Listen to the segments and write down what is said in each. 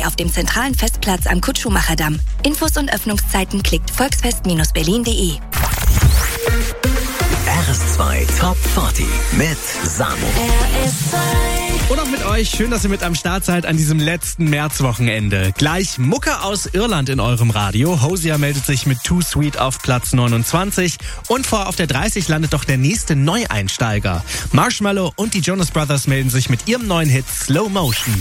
Samstag auf dem zentralen Festplatz am Kurt-Schumacher-Damm. Infos und Öffnungszeiten klickt volksfest-berlin.de. RS2 Top 40 mit Samo. Und auch mit euch. Schön, dass ihr mit am Start seid an diesem letzten Märzwochenende. Gleich Mucke aus Irland in eurem Radio. Hosier meldet sich mit Too Sweet auf Platz 29. Und vor auf der 30 landet doch der nächste Neueinsteiger. Marshmallow und die Jonas Brothers melden sich mit ihrem neuen Hit Slow Motion.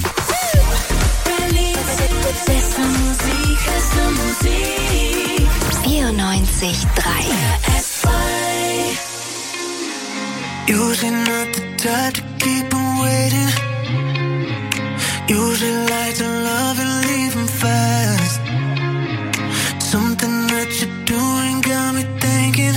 94,3. Usually not the type to keep on waiting. Usually like to love and leave him fast. Something that you're doing got me thinking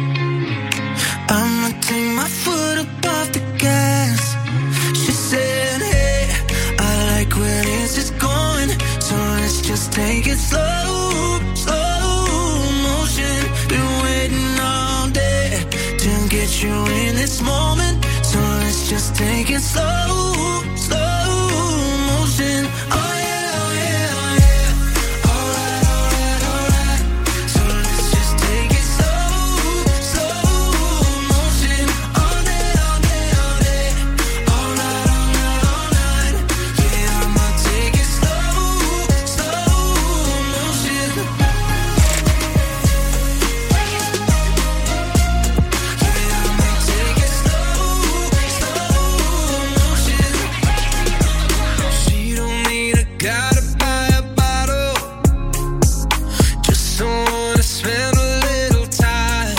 I'ma take my foot up off the gas. She said, hey, I like where this is going, so let's just take it slow, slow motion. Been waiting all day to get you in this moment, so let's just take it slow, slow motion. Oh yeah, oh yeah, oh yeah. Alright, alright, alright. So let's just take it slow, slow motion. All day, all day, all day. All night, all night, all night. Yeah, I'ma take it slow, slow motion. She don't need a guy to buy a bottle, just someone to spend a little time.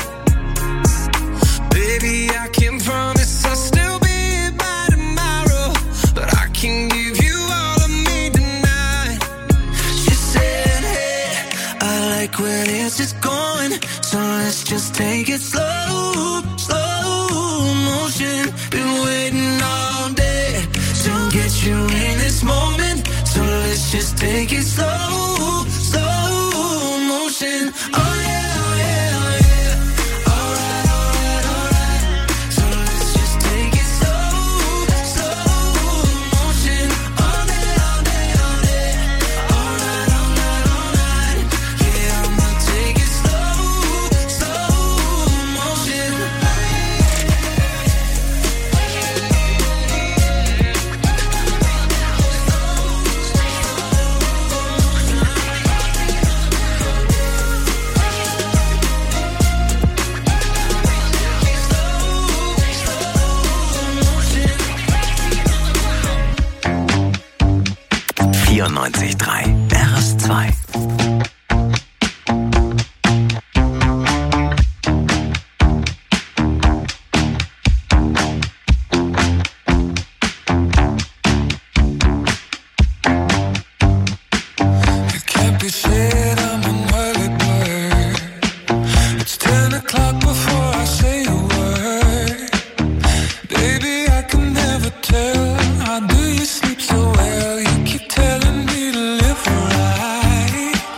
Baby, I can't promise I'll still be here by tomorrow, but I can give you all of me tonight. She said, hey, I like where this is going, so let's just take it slow, slow motion. Been waiting all day to get you in this moment, so let's just take it slow, slow motion. Oh yeah, oh yeah, oh yeah. Alright, alright, alright. So let's just take it slow, slow motion. All day, all day, all day. All night, all night, all night. Yeah, I'ma take it slow, slow motion. RS2. It can't be said I'm an early bird. It's 10 o'clock before I say a word. Baby, I can never tell. How do you sleep so well? You keep telling me to live right.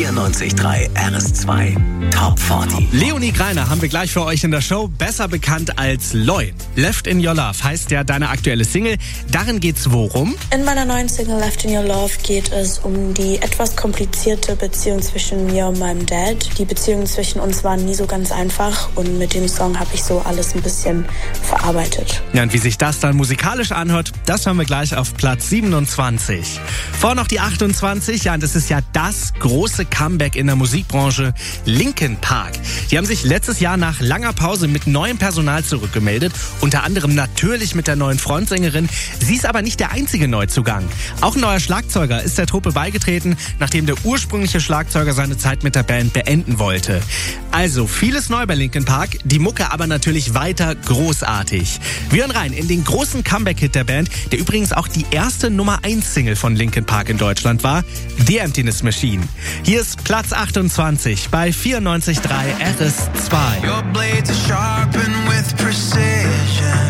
94.3 RS2 Top 40. Leonie Greiner haben wir gleich für euch in der Show, besser bekannt als Loi. Left in Your Love heißt ja deine aktuelle Single. Darin geht's worum? In meiner neuen Single Left in Your Love geht es um die etwas komplizierte Beziehung zwischen mir und meinem Dad. Die Beziehung zwischen uns war nie so ganz einfach und mit dem Song habe ich so alles ein bisschen verarbeitet. Ja, und wie sich das dann musikalisch anhört, das hören wir gleich auf Platz 27. Vor noch die 28, ja, und das ist ja das große Comeback in der Musikbranche, Linkin Park. Die haben sich letztes Jahr nach langer Pause mit neuem Personal zurückgemeldet, unter anderem natürlich mit der neuen Frontsängerin. Sie ist aber nicht der einzige Neuzugang. Auch ein neuer Schlagzeuger ist der Truppe beigetreten, nachdem der ursprüngliche Schlagzeuger seine Zeit mit der Band beenden wollte. Also vieles neu bei Linkin Park, die Mucke aber natürlich weiter großartig. Wir hören rein in den großen Comeback-Hit der Band, der übrigens auch die erste Nummer-1-Single von Linkin Park in Deutschland war, The Emptiness Machine. Hier ist Platz 28 bei 94.3 RS2. Your blades are sharpened with precision,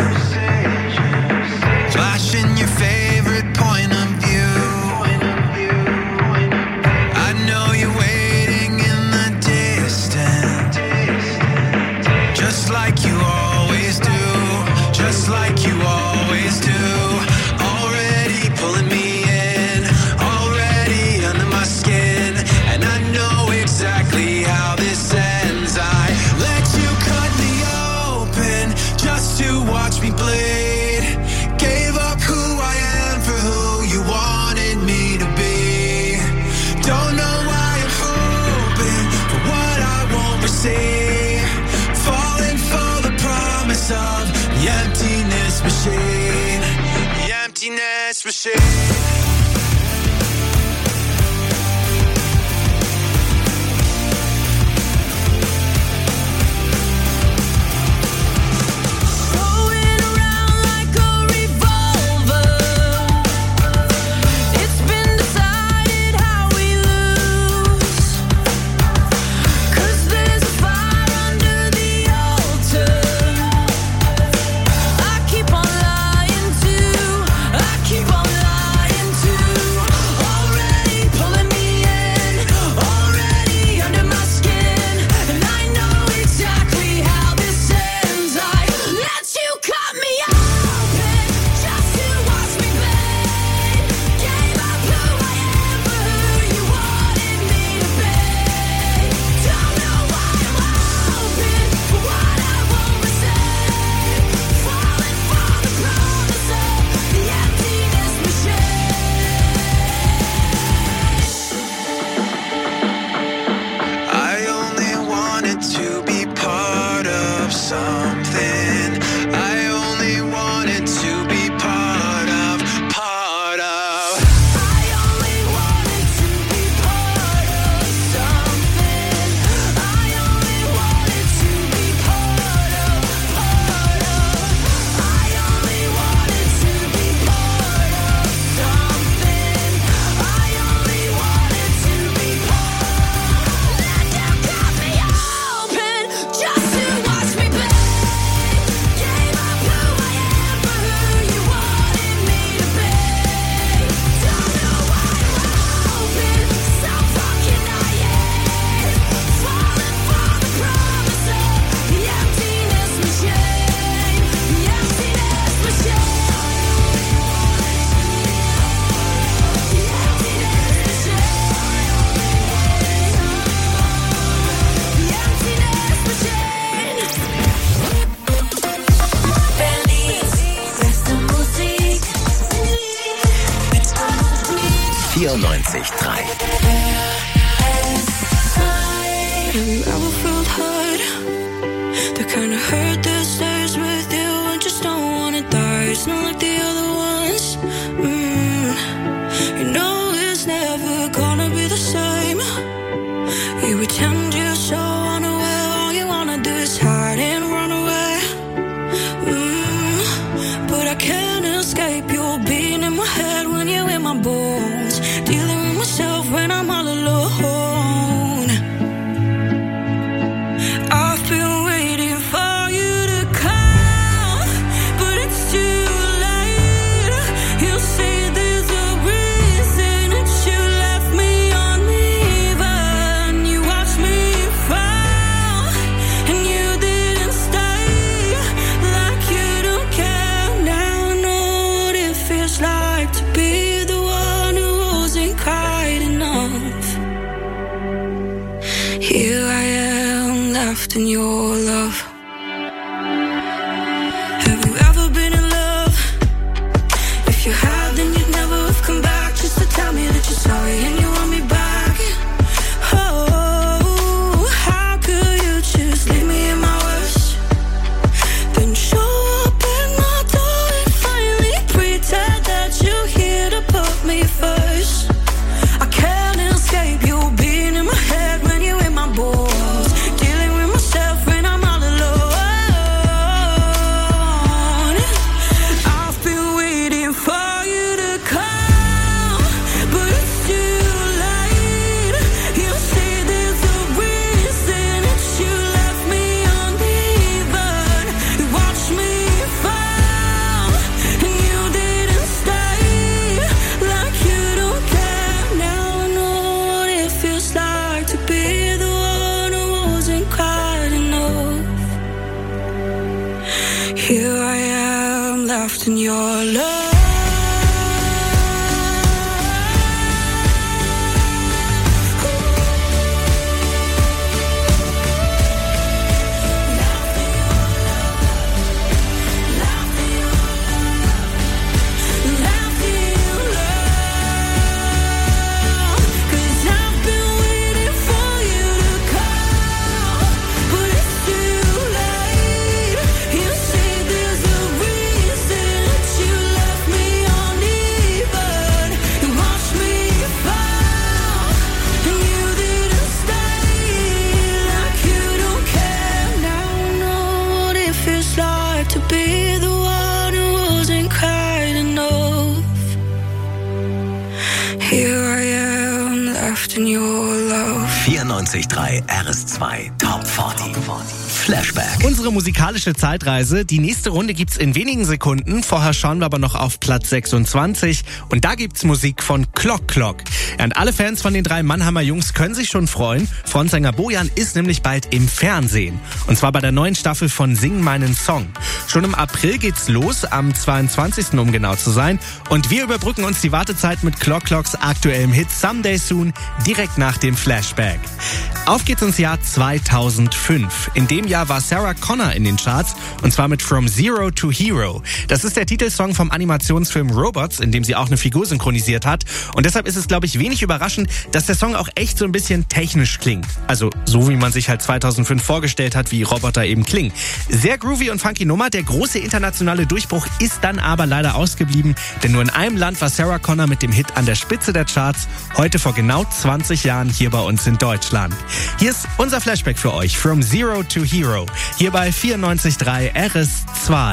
flashing your favorite point of view. I know you're waiting in the distance, just like you always do, just like you always do. Already pulling me in, already under my skin, and I know exactly how this ends. I let you cut me open just to watch me bleed. Gave up who I am for who you wanted me to be. Don't know why I'm hoping for what I won't receive. Falling for the promise of the emptiness machine. The emptiness machine. I've been waiting for you to come. left in your love. Have you ever been in love? If you have, then you'd never have come back just to tell me that you're sorry and you want me back. Oh, how could you just leave me in my worst? Then show up at my door and finally pretend that you're here to put me first. I can't escape you being in my head when you're in my balls, dealing with myself when I'm all alone. I've been waiting for you to come, but it's too late. You say there's a reason that you left me uneven. You watched me fall and you didn't stay, like you don't care. Now I know what it feels like to be the one who wasn't quite enough. Here I am, left in your love. To be the one who wasn't quite enough. Here I am, left in your love. 94.3 RS2 Top 40. Flashback. Unsere musikalische Zeitreise. Die nächste Runde gibt's in wenigen Sekunden. Vorher schauen wir aber noch auf Platz 26. Und da gibt's Musik von Clock Clock. Ja, und alle Fans von den 3 Mannheimer Jungs können sich schon freuen. Frontsänger Bojan ist nämlich bald im Fernsehen. Und zwar bei der neuen Staffel von Sing meinen Song. Schon im April geht's los, am 22. um genau zu sein. Und wir überbrücken uns die Wartezeit mit Clock Clocks aktuellem Hit Someday Soon direkt nach dem Flashback. Auf geht's ins Jahr 2005. In dem Jahr war Sarah Connor in den Charts, und zwar mit From Zero to Hero. Das ist der Titelsong vom Animationsfilm Robots, in dem sie auch eine Figur synchronisiert hat. Und deshalb ist es, glaube ich, wenig überraschend, dass der Song auch echt so ein bisschen technisch klingt. Also so, wie man sich halt 2005 vorgestellt hat, wie Roboter eben klingen. Sehr groovy und funky Nummer. Der große internationale Durchbruch ist dann aber leider ausgeblieben, denn nur in einem Land war Sarah Connor mit dem Hit an der Spitze der Charts. Heute vor genau 20 Jahren hier bei uns in Deutschland. Hier ist unser Flashback für euch, From Zero to Hero, hier bei 94.3 RS2.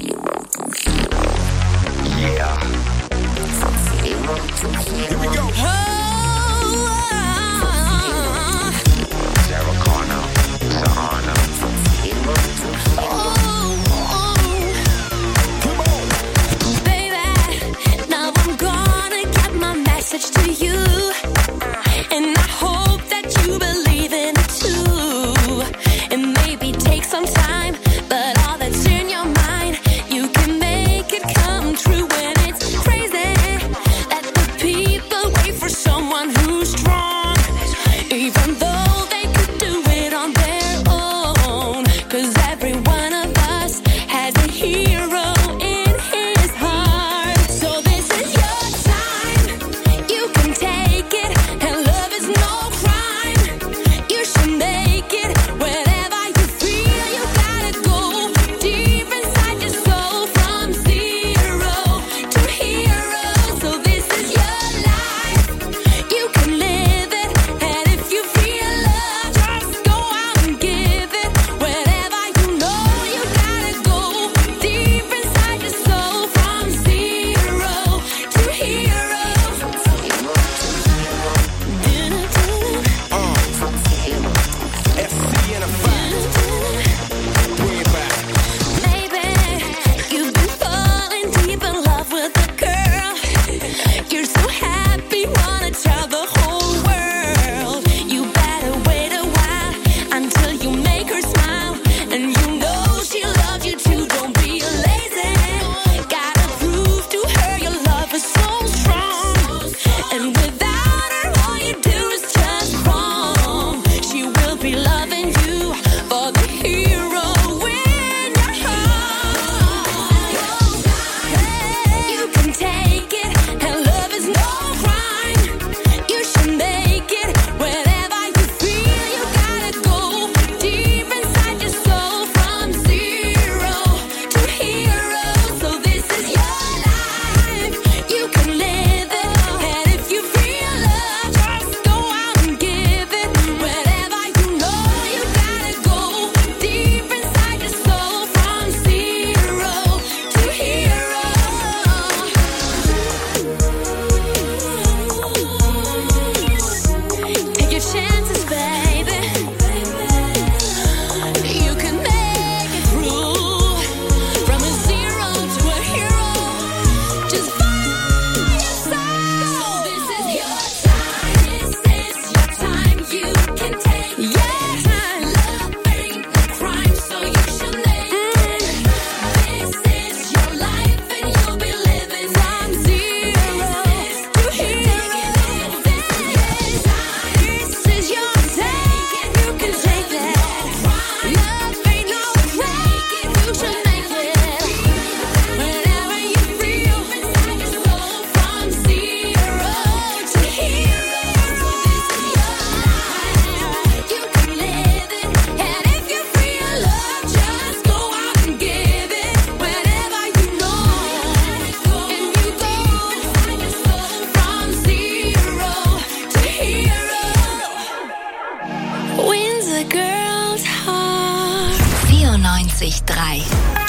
Yeah. Here we go. Sarah Connor, Sahana. To you, and I hope that you believe in it too. It maybe take some time, but all that's in your mind, you can make it come true. When it's crazy that the people wait for RS2.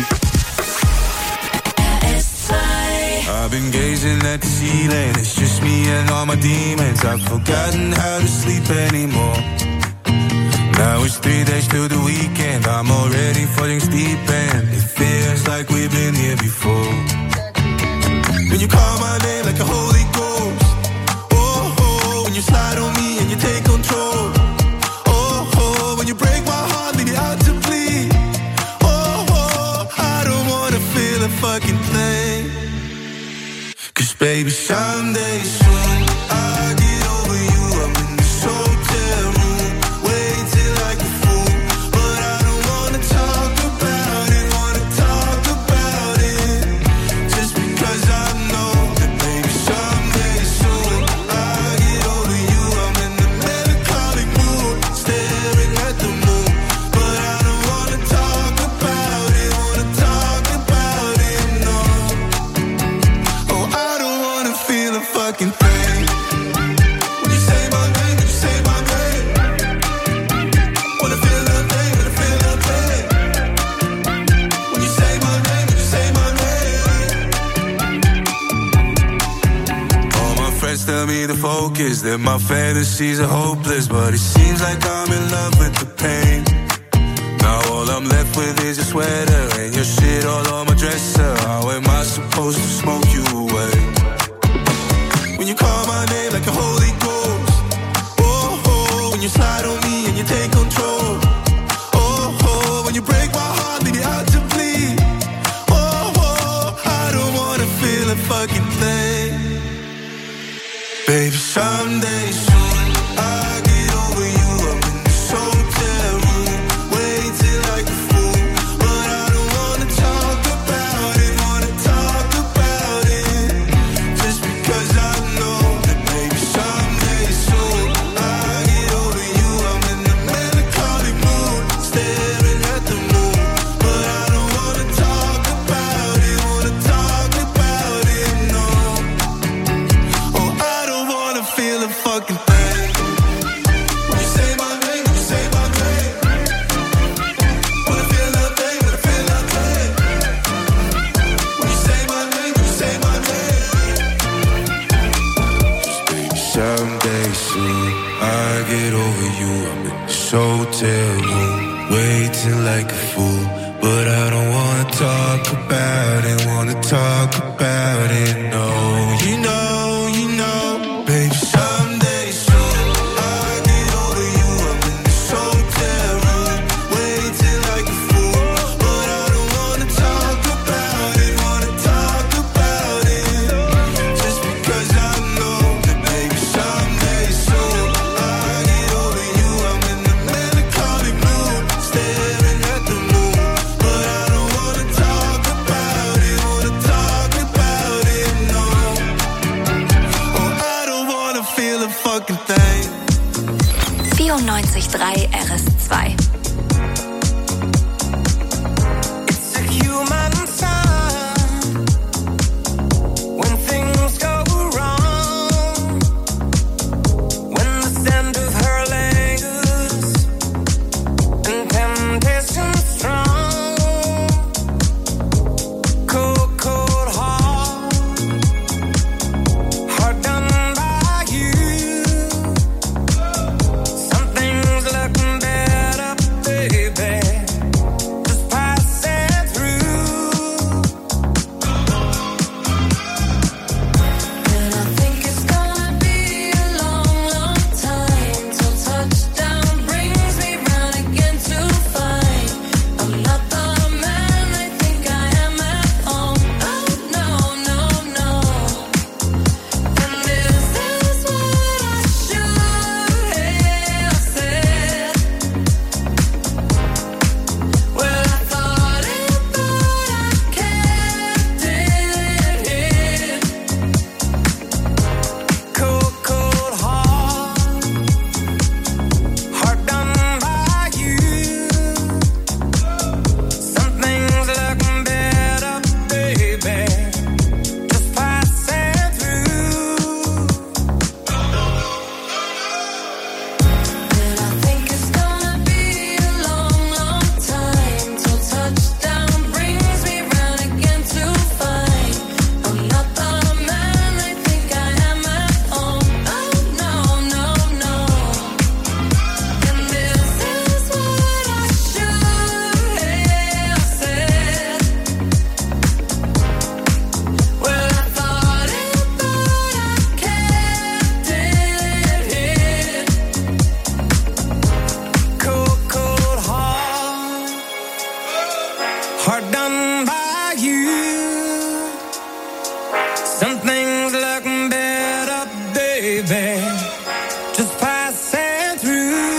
I've been gazing at the ceiling, it's just me and all my demons. I've forgotten how to sleep anymore. Now it's 3 days till the weekend, I'm already falling deep and it feels like we've been here before. When you call my name like a Holy Ghost, oh, oh, when you slide on me and you take control, oh, oh, when you break my heart, leave me out to bleed, oh, oh, I don't wanna feel a fucking thing. Cause baby, someday soon I'll get over you. I'm in this hotel room, waiting like a fool, but I don't wanna talk about it, just because I know that baby, someday soon I'll get over you. I'm in the melancholic mood, staring at the moon, but I don't wanna talk about it, no. Oh, I don't wanna feel a fucking thing. When you say my name, when you say my name, wanna feel nothing, wanna feel nothing. When you say my name, when you say my name. All my friends tell me to focus, that my fantasies are hopeless, but it seems like I'm in love with the pain. Now all I'm left with is your sweater and your shit all on my dresser. How am I supposed to smoke you away? When you call my name like a Holy Ghost, oh, oh, when you slide on me and you take control, oh, oh, when you break my heart, leave me out to bleed, oh, oh, I don't wanna feel a fucking thing. Baby, someday soon I'll get over you. I'm in this hotel room, waiting like a fool, but I don't wanna talk about it, just because I know that baby, someday soon I'll get over you. I'm in the melancholic mood, staring at the moon, but I don't wanna talk about it, no. Oh, I don't wanna feel a fucking thing. When you say my name, when you say my name, wanna feel nothing, wanna feel nothing. When you say my name, when you say my name. Someday soon I'll get over you. I'm in this hotel room, waiting like a fool, but I don't wanna talk about it, no. You know, baby, someday soon I'll get over you. I'm in this hotel room, waiting like a fool, but I don't wanna talk about it, just because I know that baby, someday soon I'll get over you. I'm in the melancholic mood, staring at the moon, but I don't wanna talk about it, no. Oh, I don't wanna feel a fucking thing. 94.3 RS2. It's a human sign when things go wrong, when the scent of her lingers and temptation strong. Cold, cold heart done by you. Something's looking better, babe. baby, just passing through.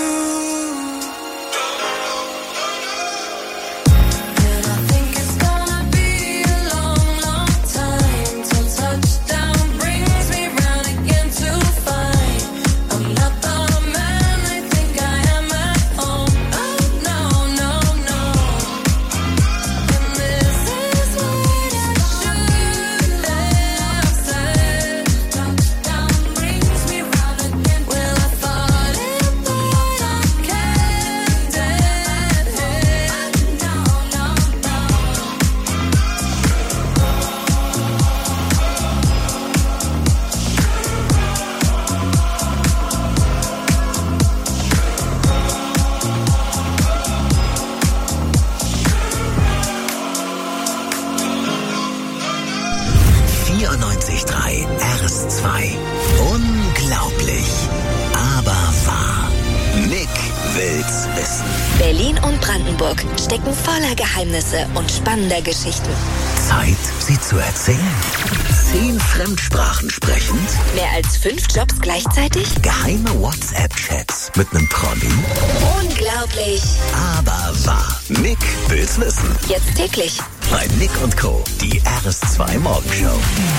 RS2. Unglaublich, aber wahr. Nick will's wissen. Berlin und Brandenburg stecken voller Geheimnisse und spannender Geschichten. Zeit, sie zu erzählen. 10 Fremdsprachen sprechend. Mehr als 5 Jobs gleichzeitig? Geheime WhatsApp-Chats mit einem Promi. Unglaublich, Aber wahr. Nick will's wissen. jetzt täglich. Bei Nick und Co. Die RS2 Morgenshow.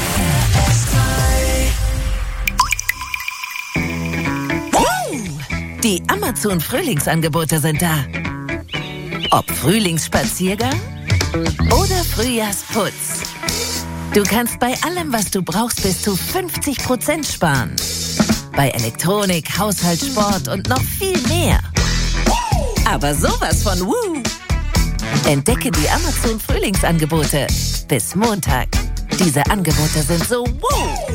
Die Amazon-Frühlingsangebote sind da. Ob Frühlingsspaziergang oder Frühjahrsputz. Du kannst bei allem, was du brauchst, bis zu 50% sparen. Bei Elektronik, Haushalt, Sport und noch viel mehr. Aber sowas von Woo! Entdecke die Amazon-Frühlingsangebote bis Montag. Diese Angebote sind so Woo!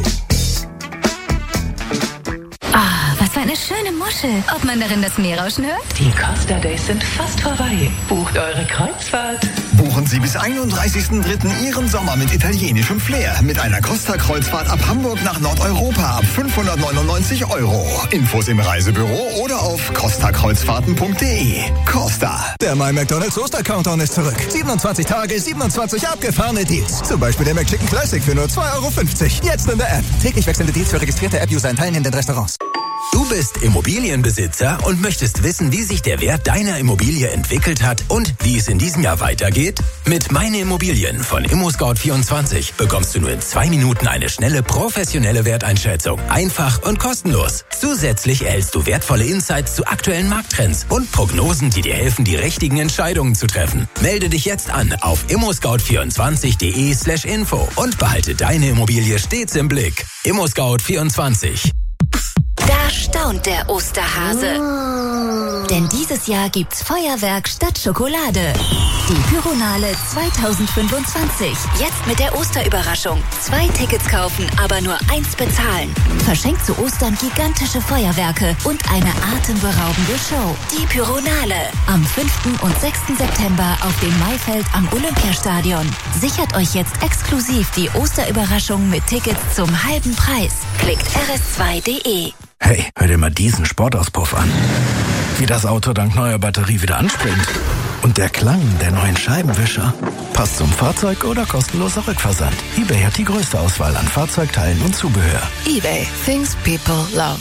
Ah, was für eine schöne Muschel. Ob man darin das Meerrauschen hört? Die Costa Days sind fast vorbei. Bucht eure Kreuzfahrt. Buchen Sie bis 31.03. Ihren Sommer mit italienischem Flair. Mit einer Costa-Kreuzfahrt ab Hamburg nach Nordeuropa ab 599 €. Infos im Reisebüro oder auf costakreuzfahrten.de. Costa. Der My McDonald's Oster-Countdown ist zurück. 27 Tage, 27 abgefahrene Deals. Zum Beispiel der McChicken Classic für nur 2,50 €. Jetzt in der App. Täglich wechselnde Deals für registrierte App-User in teilnehmenden Restaurants. Du bist Immobilienbesitzer und möchtest wissen, wie sich der Wert deiner Immobilie entwickelt hat und wie es in diesem Jahr weitergeht? Mit Meine Immobilien von ImmoScout24 bekommst du nur in 2 Minuten eine schnelle, professionelle Werteinschätzung. Einfach und kostenlos. Zusätzlich erhältst du wertvolle Insights zu aktuellen Markttrends und Prognosen, die dir helfen, die richtigen Entscheidungen zu treffen. Melde dich jetzt an auf immoscout24.de/info und behalte deine Immobilie stets im Blick. ImmoScout24. Da staunt der Osterhase. Denn dieses Jahr gibt's Feuerwerk statt Schokolade. Die Pyronale 2025. Jetzt mit der Osterüberraschung. 2 Tickets kaufen, aber nur 1 bezahlen. Verschenkt zu Ostern gigantische Feuerwerke und eine atemberaubende Show. Die Pyronale. Am 5. und 6. September auf dem Maifeld am Olympiastadion. Sichert euch jetzt exklusiv die Osterüberraschung mit Tickets zum halben Preis. Klickt rs2.de. Hey, hör dir mal diesen Sportauspuff an. Wie das Auto dank neuer Batterie wieder anspringt. Und der Klang der neuen Scheibenwischer. Passt zum Fahrzeug oder kostenloser Rückversand. eBay hat die größte Auswahl an Fahrzeugteilen und Zubehör. eBay. Things people love.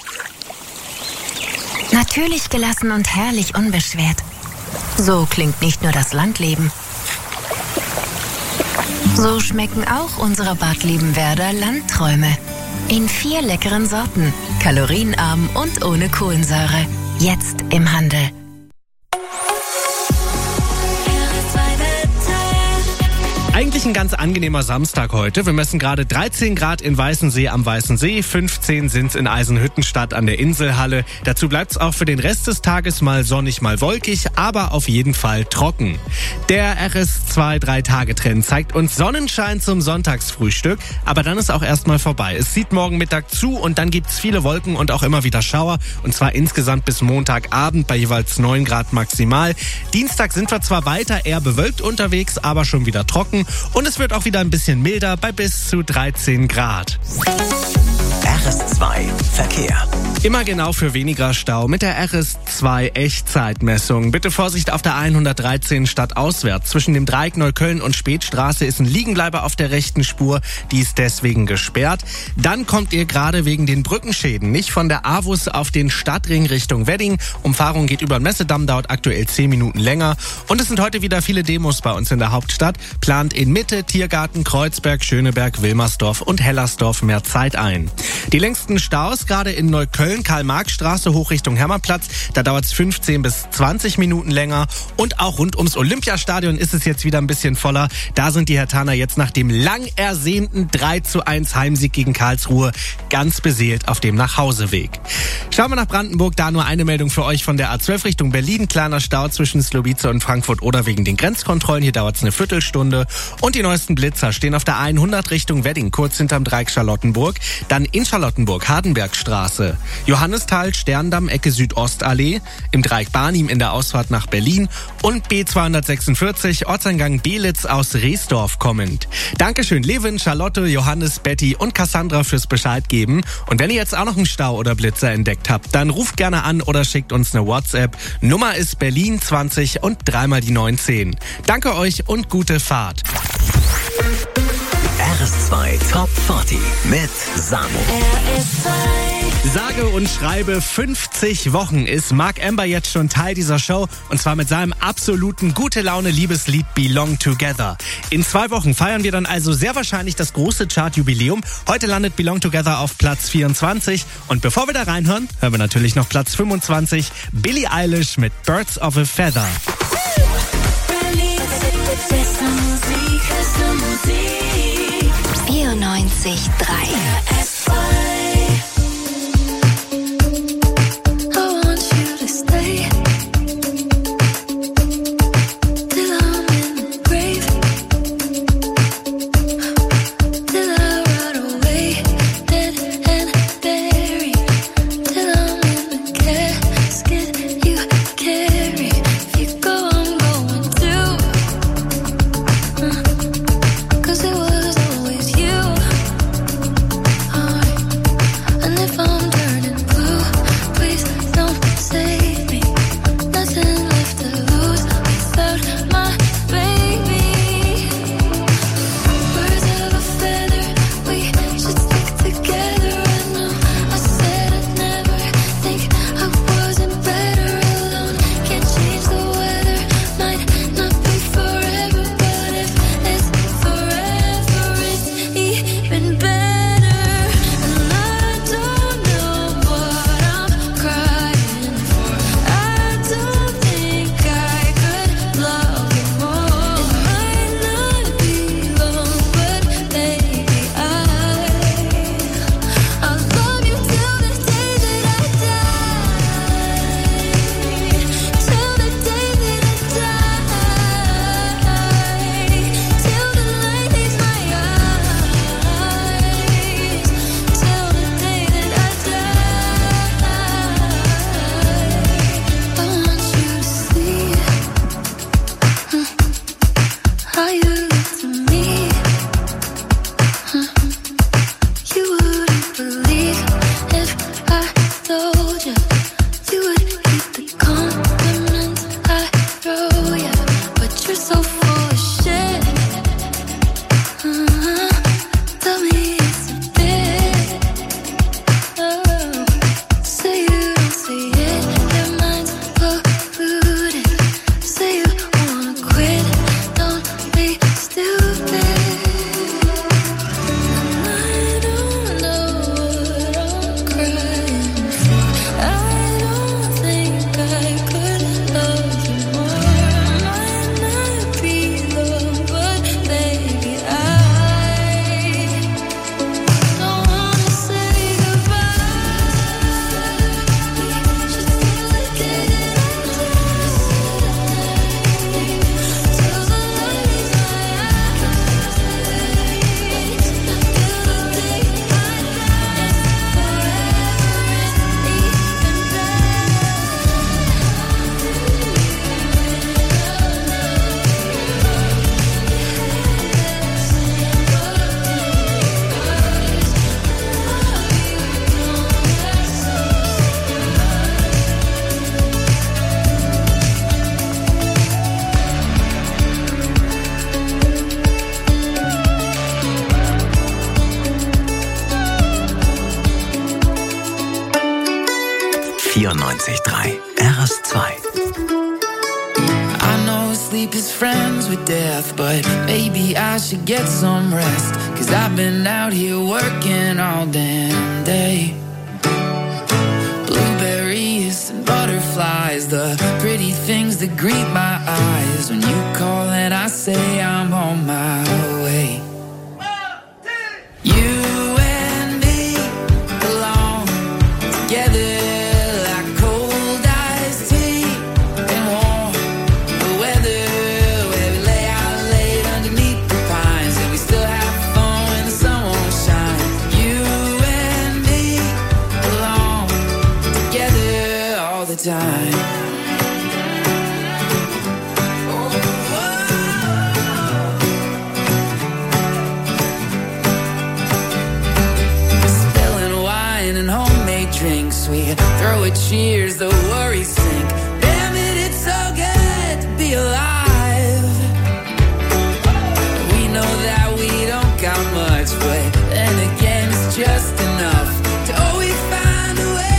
Natürlich gelassen und herrlich unbeschwert. So klingt nicht nur das Landleben. So schmecken auch unsere Bad Liebenwerder Landträume. In 4 leckeren Sorten. Kalorienarm und ohne Kohlensäure. Jetzt im Handel. Eigentlich ein ganz angenehmer Samstag heute. Wir messen gerade 13 Grad in Weißensee am Weißensee, 15 sind's in Eisenhüttenstadt an der Inselhalle. Dazu bleibt's auch für den Rest des Tages mal sonnig, mal wolkig, aber auf jeden Fall trocken. Der RS2 3-Tage-Trend zeigt uns Sonnenschein zum Sonntagsfrühstück, aber dann ist auch erstmal vorbei. Es zieht morgen Mittag zu und dann gibt's viele Wolken und auch immer wieder Schauer, und zwar insgesamt bis Montagabend bei jeweils 9 Grad maximal. Dienstag sind wir zwar weiter eher bewölkt unterwegs, aber schon wieder trocken. Und es wird auch wieder ein bisschen milder bei bis zu 13 Grad. RS2 Verkehr. Immer genau für weniger Stau mit der RS2 Echtzeitmessung. Bitte Vorsicht auf der 113 stadtauswärts. Zwischen dem Dreieck Neukölln und Spätstraße ist ein Liegenbleiber auf der rechten Spur. Die ist deswegen gesperrt. Dann kommt ihr gerade wegen den Brückenschäden nicht von der AWUS auf den Stadtring Richtung Wedding. Umfahrung geht über den Messedamm, dauert aktuell 10 Minuten länger. Und es sind heute wieder viele Demos bei uns in der Hauptstadt. Plant in Mitte, Tiergarten, Kreuzberg, Schöneberg, Wilmersdorf und Hellersdorf mehr Zeit ein. Die längsten Staus gerade in Neukölln, Karl-Marx-Straße hoch Richtung Hermannplatz. Da dauert es 15 bis 20 Minuten länger. Und auch rund ums Olympiastadion ist es jetzt wieder ein bisschen voller. Da sind die Herthaner jetzt nach dem lang ersehnten 3:1 Heimsieg gegen Karlsruhe ganz beseelt auf dem Nachhauseweg. Schauen wir nach Brandenburg. Da nur eine Meldung für euch von der A12 Richtung Berlin. Kleiner Stau zwischen Slovice und Frankfurt oder wegen den Grenzkontrollen. Hier dauert es eine Viertelstunde. Und die neuesten Blitzer stehen auf der 100 Richtung Wedding, kurz hinterm Dreieck Charlottenburg. Dann in Charlottenburg, Hardenbergstraße. Johannisthal, Sterndamm, Ecke Südostallee, im Dreieck Barnim in der Ausfahrt nach Berlin und B246, Ortseingang Belitz aus Reesdorf kommend. Dankeschön Levin, Charlotte, Johannes, Betty und Cassandra fürs Bescheid geben. Und wenn ihr jetzt auch noch einen Stau oder Blitzer entdeckt habt, dann ruft gerne an oder schickt uns eine WhatsApp. Nummer ist Berlin 20 und 3 die 19. Danke euch und gute Fahrt. RS2 Top 40 mit Samo. Sage und schreibe 50 Wochen ist Mark Amber jetzt schon Teil dieser Show und zwar mit seinem absoluten Gute-Laune-Liebeslied Belong Together. In 2 Wochen feiern wir dann also sehr wahrscheinlich das große Chart-Jubiläum. Heute landet Belong Together auf Platz 24 und bevor wir da reinhören, hören wir natürlich noch Platz 25, Billie Eilish mit Birds of a Feather. 94,3. 94.3 RS2. I know sleep is friends with death, but maybe I should get some rest, 'cause I've been out here working all damn day. Blueberries and butterflies, the pretty things that greet my eyes when you call and I say I'm on my way. You and me belong together. Time. Spilling wine and homemade drinks, we throw a cheers, the worries sink. Damn it, it's so good to be alive. We know that we don't got much, but then again it's just enough to always find a way.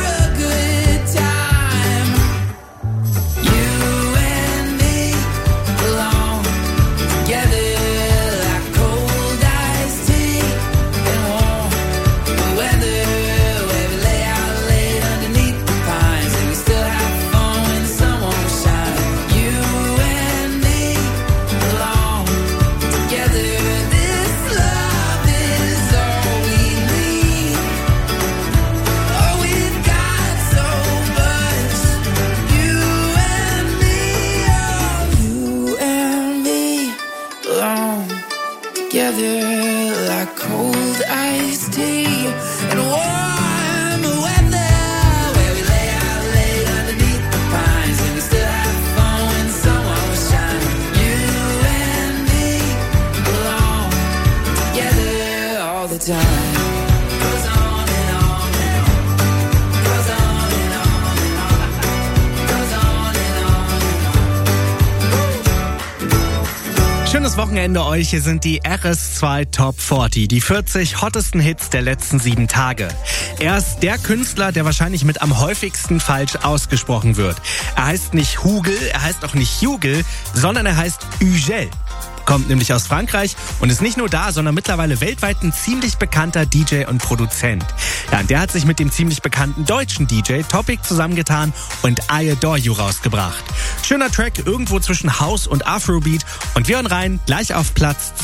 Schönes Wochenende euch, hier sind die RS2 Top 40, die 40 hottesten Hits der letzten 7 Tage. Er ist der Künstler, der wahrscheinlich mit am häufigsten falsch ausgesprochen wird. Er heißt nicht Hugel, er heißt auch nicht Jugel, sondern er heißt Ugel. Kommt nämlich aus Frankreich und ist nicht nur da, sondern mittlerweile weltweit ein ziemlich bekannter DJ und Produzent. Ja, und der hat sich mit dem ziemlich bekannten deutschen DJ Topic zusammengetan und I Adore You rausgebracht. Schöner Track, irgendwo zwischen House und Afrobeat, und wir hören rein, gleich auf Platz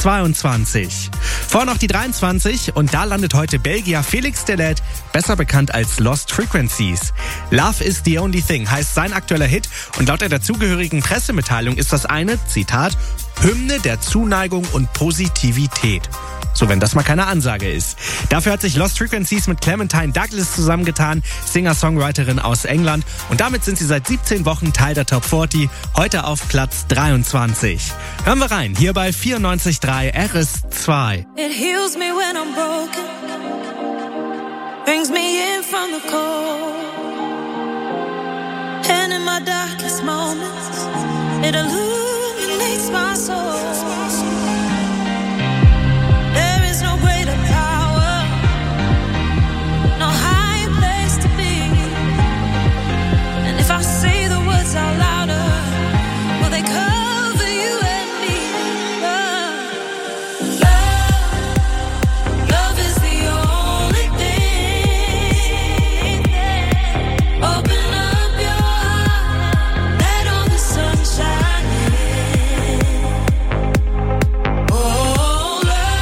22. Vorher noch die 23 und da landet heute Belgier Felix Delet, besser bekannt als Lost Frequencies. Love is the only thing heißt sein aktueller Hit und laut der dazugehörigen Pressemitteilung ist das eine, Zitat, Hymne der Zuneigung und Positivität. So, wenn das mal keine Ansage ist. Dafür hat sich Lost Frequencies mit Clementine Douglas zusammengetan, Singer-Songwriterin aus England. Und damit sind sie seit 17 Wochen Teil der Top 40, heute auf Platz 23. Hören wir rein, hier bei 94.3 RS2. It heals me when I'm broken, brings me in from the cold, and in my darkest moments, it illuminates my soul. There is no greater power, no higher place to be. And if I say the words out louder, will they cover you and me? Love is the only thing. Open up your heart, let all the sunshine in. Oh,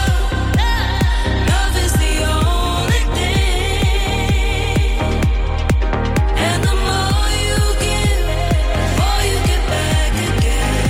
love is the only thing. And the more you give, the more you get back again.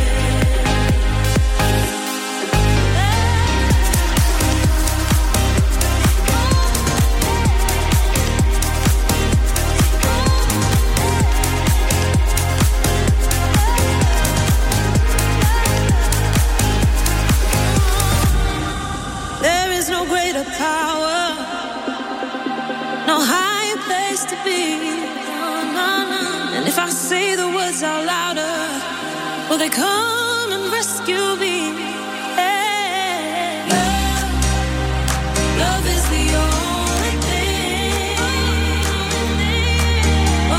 There is no greater power, no higher place to be. And if I say the words out louder, will they come and rescue me? Love is the only thing.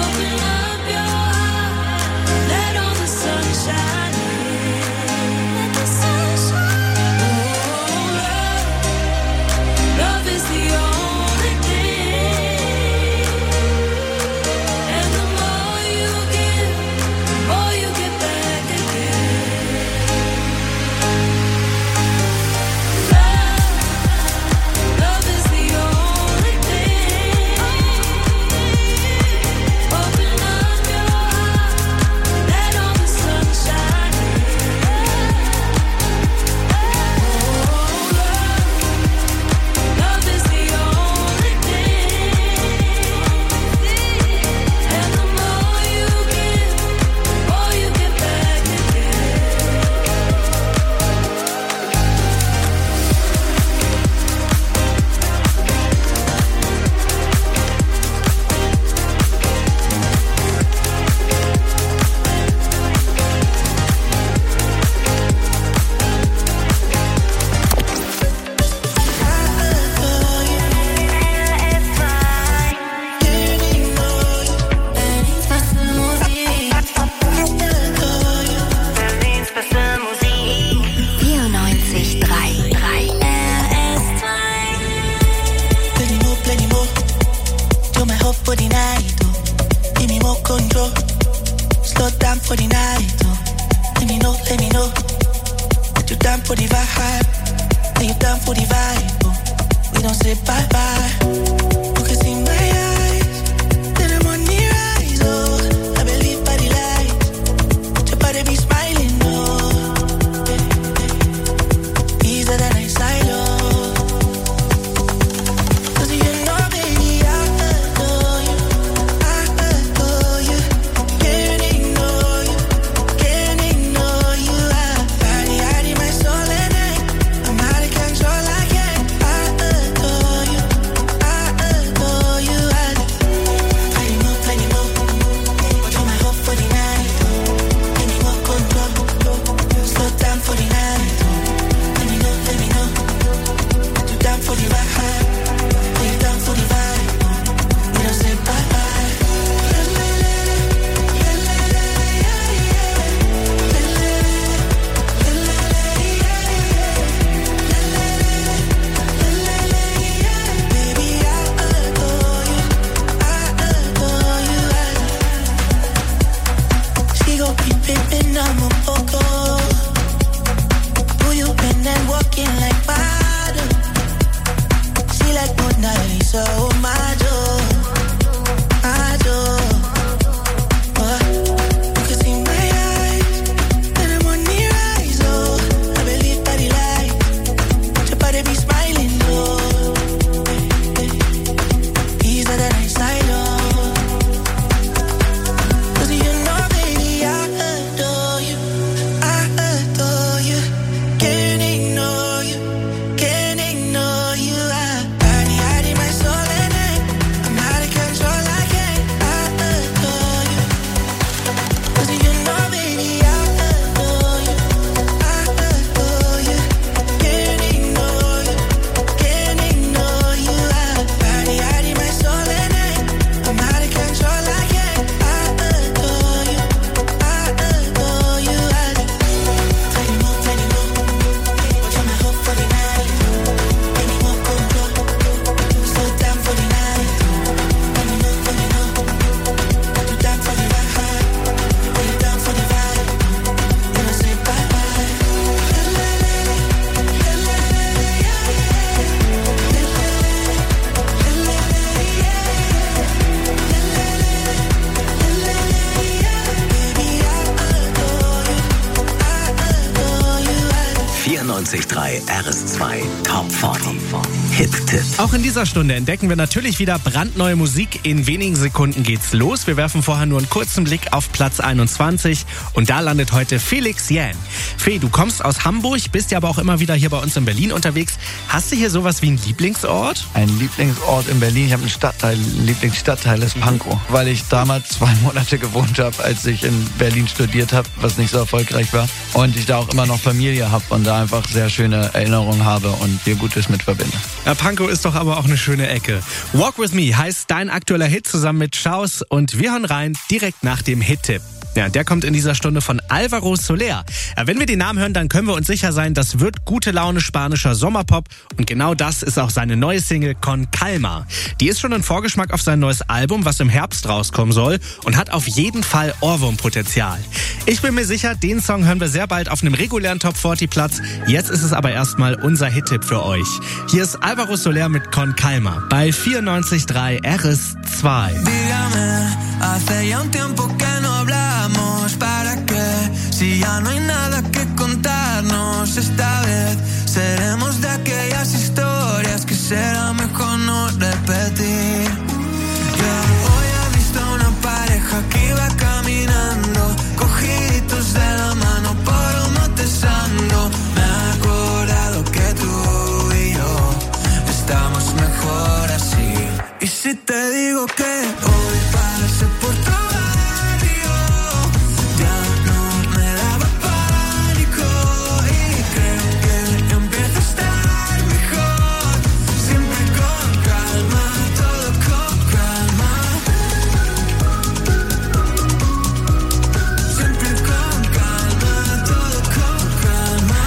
you're my hope for the night, oh. Give me more control. Slow down for the night, oh. Let me know. That you're down for the vibe. That you're down for the vibe, oh. We don't say bye-bye. You can see my eyes. Then I'm on the rise, oh. I believe by the light. Your body be smiling, oh. Easier than I silo. Cause you know, baby, I adore you. I adore you. Can't ignore you. Can't ignore you. I need my soul and I'm out of control. I can't. I adore you. I adore you. Plenty more. But you're my hope for the night. Plenty more control. Slow down for the night. Let me know. You're down for the ride. You're down for the vibe. We don't say bye-bye. Baby, I adore you. I adore you. She gon' be pimpin', I'm a poco. Who you been and walking like water? She like Mona Lisa, oh my Joe. You can see my eyes, and I'm on the rise, oh. I believe by the light, your body be smiling, oh. Easier than I silo. Cause you know, baby, I adore you. I adore you. Can't ignore you. Can't ignore you. I need my soul and I'm out of control. I can't. I adore you. Cause you know, baby, I adore you. I adore you. Can't ignore you. Can't ignore you. I need my soul and I'm out of control. I can't. I adore you. I adore you. Plenty more. But you're my hope for the night. Plenty more control. Slow down for the night. Let me know. You're down for the ride. You're down for the vibe. We don't say bye-bye. Baby, I adore you. I adore you. 94.3 RS2 Top 40 Hit-Tipp. Auch in dieser Stunde entdecken wir natürlich wieder brandneue Musik. In wenigen Sekunden geht's los. Wir werfen vorher nur einen kurzen Blick auf Platz 21 und da landet heute Felix Jähn. Fee, du kommst aus Hamburg, bist ja aber auch immer wieder hier bei uns in Berlin unterwegs. Hast du hier sowas wie einen Lieblingsort? Ein Lieblingsort in Berlin, ich habe einen Stadtteil, Lieblingsstadtteil ist Pankow, weil ich damals 2 Monate gewohnt habe, als ich in Berlin studiert habe, was nicht so erfolgreich war und ich da auch immer noch Familie habe und da einfach sehr schöne Erinnerungen habe und hier Gutes mit verbinde. Ja, Pankow ist doch aber auch eine schöne Ecke. Walk With Me heißt dein aktueller Hit zusammen mit Schaus und wir hören rein direkt nach dem Hit-Tipp. Ja, der kommt in dieser Stunde von Alvaro Soler. Ja, wenn wir den Namen hören, dann können wir uns sicher sein, das wird gute Laune spanischer Sommerpop und genau das ist auch seine neue Single Con Calma. Die ist schon ein Vorgeschmack auf sein neues Album, was im Herbst rauskommen soll und hat auf jeden Fall Ohrwurmpotenzial. Ich bin mir sicher, den Song hören wir sehr bald auf einem regulären Top 40 Platz. Jetzt ist es aber erstmal unser Hit-Tipp für euch. Hier ist Alvaro Soler mit Con Calma bei 94.3 RS2. Dígame, hace ya un tiempo que no hablamos, ¿para qué? Si ya no hay nada que contarnos, esta vez seremos de aquellas historias que será mejor no repetir. Ya hoy he visto una pareja que iba caminando, cogiditos de la mano por un monte santo. Me he acordado que tú y yo estamos mejor así. Y si te digo que hoy pasé por tu barrio, ya no me daba pánico y creo que empieza a estar mejor. Siempre con calma, todo con calma. Siempre con calma, todo con calma.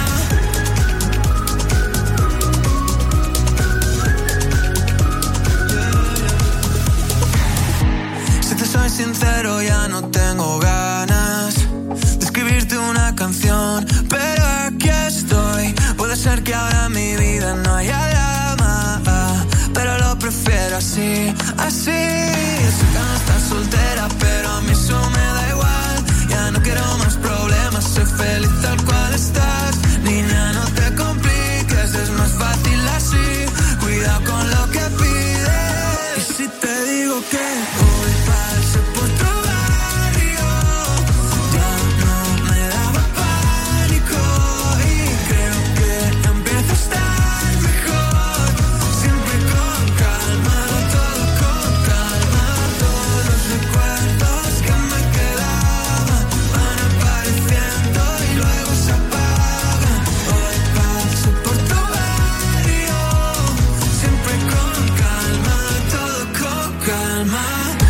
sincero, ya no tengo ganas de escribirte una canción, pero aquí estoy. Puede ser que ahora en mi vida no haya drama, pero lo prefiero así, así. Sé que no estás soltera, pero a mí eso me da igual. Ya no quiero más problemas, soy feliz tal cual estás. Niña, no te compliques, es más fácil así. Cuidado con lo que pides. Y si te digo que hoy paso por tu barrio, ya no me daba pánico y creo que empieza a estar mejor. Siempre con calma, todo con calma. Todos los recuerdos que me quedaban van apareciendo y luego se apagan. Hoy paso por tu barrio, siempre con calma, todo con calma.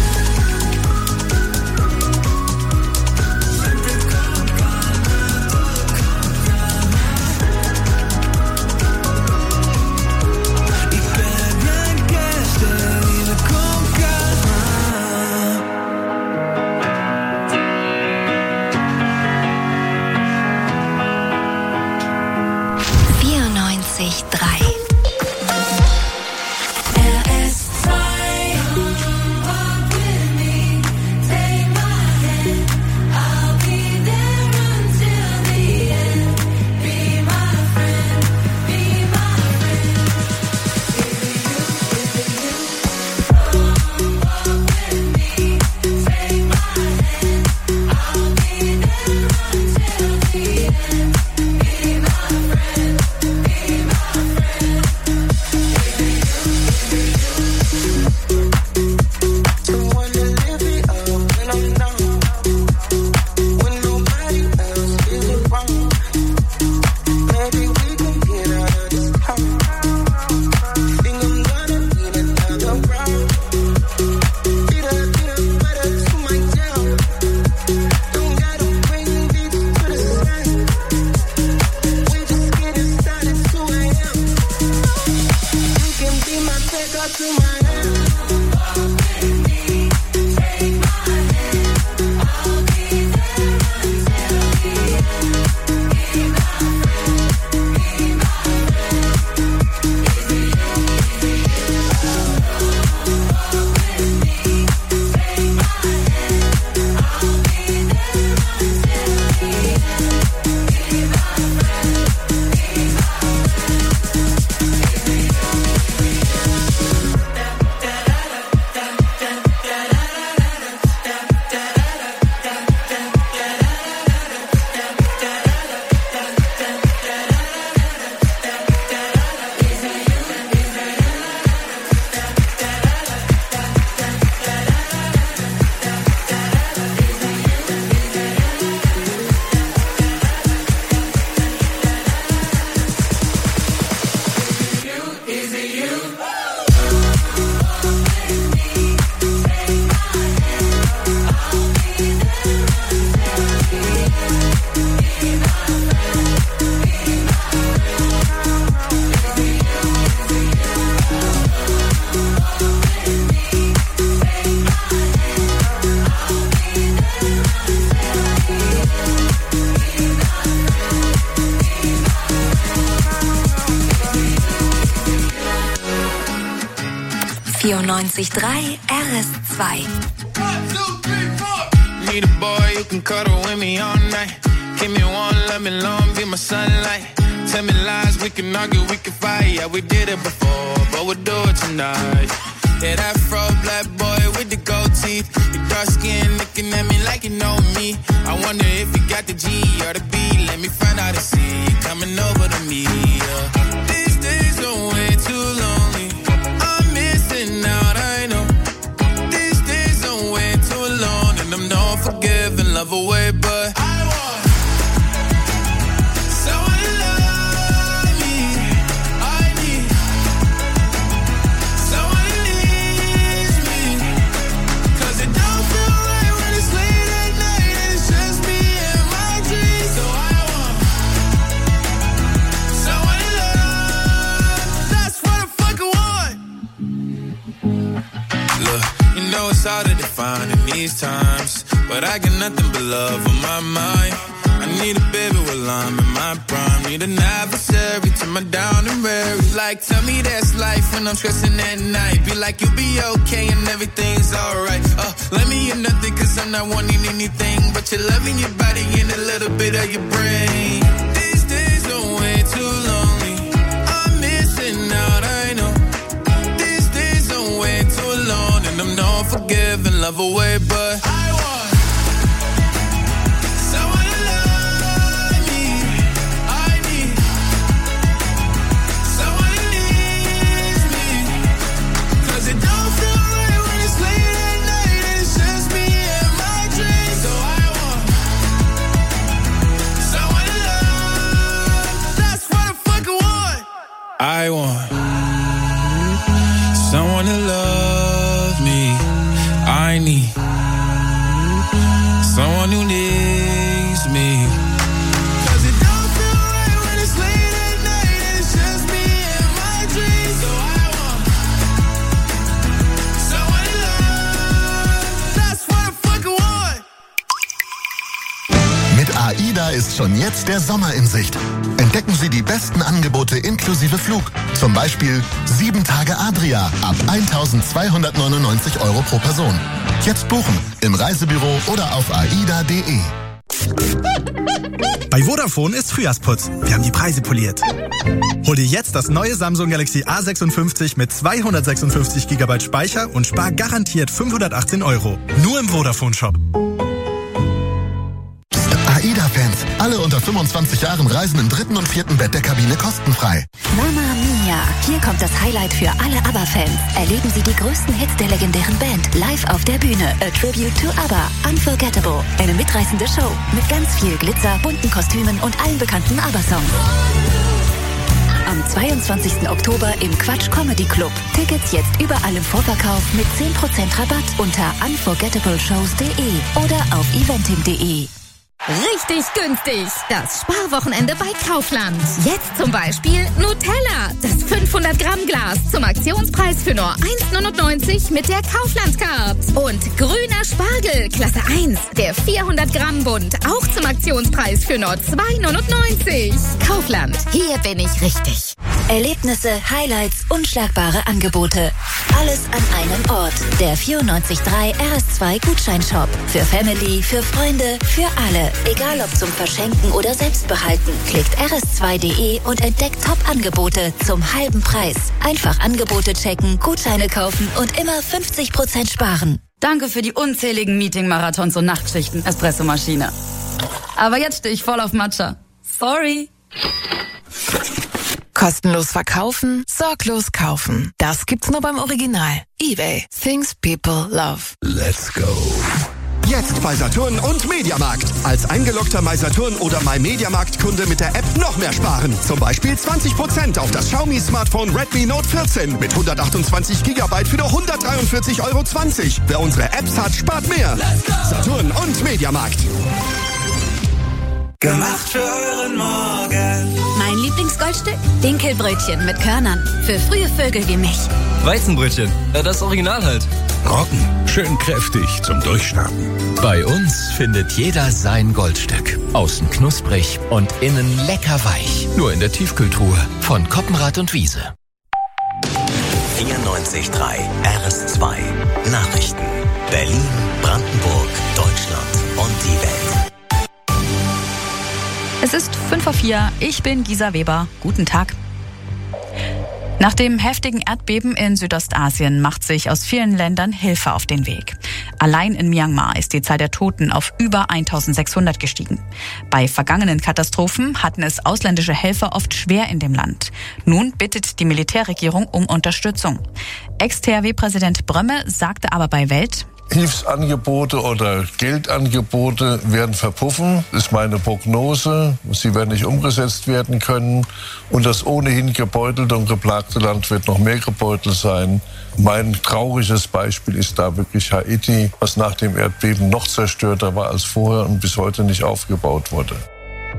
Siempre con calma, todo con calma. Y qué bien que se vive con calma. 94.3 94.3 RS2. Need a boy who can cuddle with me all night. Give me one, let me long, be my sunlight. Tell me lies, we can argue, we can fight. Yeah, we did it before, but we'll do it tonight. Yeah, that fro black boy with the gold teeth. Your dark skin looking at me like you know me. I wonder if you got the G or the B. Let me find out and see you coming over to me. Yeah. These days are way too lonely. I'm missing out, I know. These days are way too long, and I'm not forgiving, love away, but I want someone to love me. I need someone who needs me. 'Cause it don't feel right when it's late at night and it's just me and my dreams. So I want someone to love. That's what I fucking want. Look, You know it's hard to define in these times, but I got nothing but love on my mind. I need a baby while I'm in my prime. Need an adversary to my down and weary. Like, tell me that's life when I'm stressing at night. Be like, you'll be okay and everything's alright. Let me in nothing cause I'm not wanting anything but you're loving your body and a little bit of your brain. These days are way too lonely. I'm missing out, I know. These days are way too long and I'm not forgiving, love away, but I want someone to love me. I need someone who needs me. Cause it don't feel right when it's late at night and it's just me and my dreams. So I want someone to love. That's what I fucking want. I want someone to love me. I need someone who needs me. Cause it don't feel right when it's late at night and it's just me and my dreams. So I want someone to love. That's what I fucking want. Mit AIDA ist schon jetzt der Sommer in Sicht. Entdecken Sie die besten Angebote inklusive Flug. Zum Beispiel 7 Tage Adria ab 1.299 € pro Person. Jetzt buchen im Reisebüro oder auf aida.de. Bei Vodafone ist Frühjahrsputz. Wir haben die Preise poliert. Hol dir jetzt das neue Samsung Galaxy A56 mit 256 GB Speicher und spar garantiert 518 €. Nur im Vodafone-Shop. AIDA-Fans, alle unter 25 Jahren reisen im 3. und 4. Bett der Kabine kostenfrei. Mama Mia, hier kommt das Highlight für alle ABBA-Fans. Erleben Sie die größten Hits der legendären Band live auf der Bühne. A Tribute to ABBA, Unforgettable. Eine mitreißende Show mit ganz viel Glitzer, bunten Kostümen und allen bekannten ABBA-Songs. Am 22. Oktober im Quatsch Comedy Club. Tickets jetzt überall im Vorverkauf mit 10% Rabatt unter unforgettableShows.de oder auf eventim.de. Richtig günstig. Das Sparwochenende bei Kaufland. Jetzt zum Beispiel Nutella, das 500 Gramm Glas zum Aktionspreis für nur 1,99 mit der Kaufland-Card. Und grüner Spargel, Klasse 1, der 400 Gramm Bund, auch zum Aktionspreis für nur 2,99. Kaufland, hier bin ich richtig. Erlebnisse, Highlights, unschlagbare Angebote. Alles an einem Ort. Der 94.3 RS2 Gutscheinshop. Für Family, für Freunde, für alle. Egal ob zum Verschenken oder Selbstbehalten. Klickt rs2.de und entdeckt Top-Angebote zum halben Preis. Einfach Angebote checken, Gutscheine kaufen und immer 50% sparen. Danke für die unzähligen Meeting-Marathons und Nachtschichten, Espressomaschine. Aber jetzt stehe ich voll auf Matcha. Sorry. Kostenlos verkaufen, sorglos kaufen. Das gibt's nur beim Original. eBay. Things people love. Let's go. Jetzt bei Saturn und Mediamarkt. Als eingeloggter MySaturn oder MyMediamarkt-Kunde mit der App noch mehr sparen. Zum Beispiel 20% auf das Xiaomi-Smartphone Redmi Note 14 mit 128 GB für nur 143,20 €. Wer unsere Apps hat, spart mehr. Saturn und Mediamarkt. Gemacht für euren Morgen. Mein Lieblingsgoldstück? Dinkelbrötchen mit Körnern. Für frühe Vögel wie mich. Weizenbrötchen. Das Original halt. Roggen. Schön kräftig zum Durchstarten. Bei uns findet jeder sein Goldstück. Außen knusprig und innen lecker weich. Nur in der Tiefkühltruhe von Koppenrad und Wiese. 94.3 RS2 Nachrichten. Berlin, Brandenburg, Deutschland und die Welt. Es ist 5:04 Uhr. Ich bin Gisa Weber. Guten Tag. Nach dem heftigen Erdbeben in Südostasien macht sich aus vielen Ländern Hilfe auf den Weg. Allein in Myanmar ist die Zahl der Toten auf über 1.600 gestiegen. Bei vergangenen Katastrophen hatten es ausländische Helfer oft schwer in dem Land. Nun bittet die Militärregierung um Unterstützung. Ex-THW-Präsident Brömme sagte aber bei Welt: Hilfsangebote oder Geldangebote werden verpuffen, ist meine Prognose. Sie werden nicht umgesetzt werden können. Und das ohnehin gebeutelte und geplagte Land wird noch mehr gebeutelt sein. Mein trauriges Beispiel ist da wirklich Haiti, was nach dem Erdbeben noch zerstörter war als vorher und bis heute nicht aufgebaut wurde.